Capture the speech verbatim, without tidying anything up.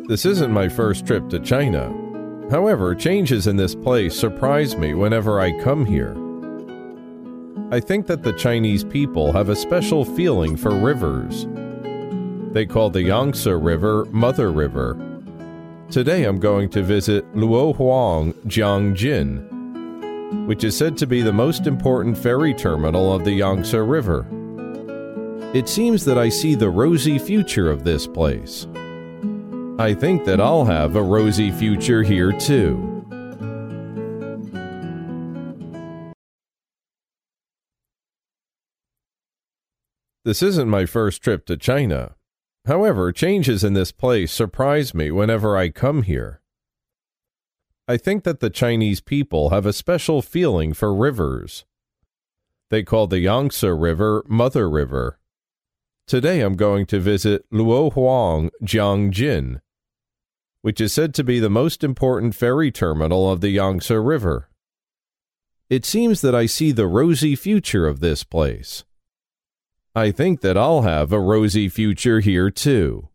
This isn't my first trip to China. However, changes in this place surprise me whenever I come here. I think that the Chinese people have a special feeling for rivers. They call the Yangtze River Mother River. Today I'm going to visit Luohuang Jiangjin, which is said to be the most important ferry terminal of the Yangtze River. It seems that I see the rosy future of this place. I think that I'll have a rosy future here too. This isn't my first trip to China. However, changes in this place surprise me whenever I come here. I think that the Chinese people have a special feeling for rivers. They call the Yangtze River Mother River. Today I'm going to visit Luohuang Jiangjin, which is said to be the most important ferry terminal of the Yangtze River. It seems that I see the rosy future of this place. I think that I'll have a rosy future here too.